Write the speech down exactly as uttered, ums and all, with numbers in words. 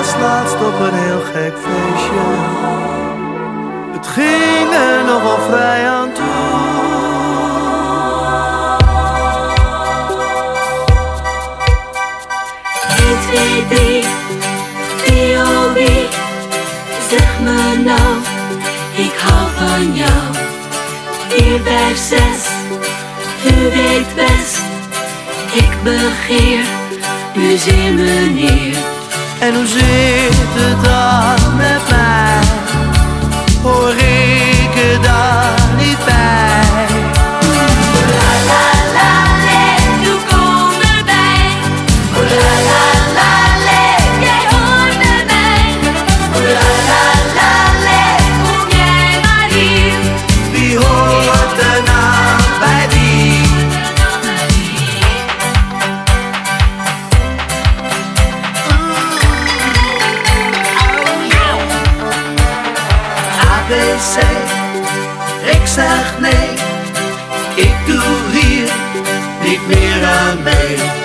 was laatst op een heel gek feestje. Het ging er nogal vrij aan toe. één, twee, drie, wie oh wie, zeg me nou, ik hou van jou. Vier, vijf, zes, u weet best, ik begeer, u zeer meneer. En hoe zit het dan met mij? Hoor ik er dan niet bij? La la la le, doe kom erbij. La la la le, jij hoort bij mij. La la la le, kom jij maar hier. Wie hoort er nou bij wie? A, B, C, ik zeg nee, ik doe hier niet meer aan mee.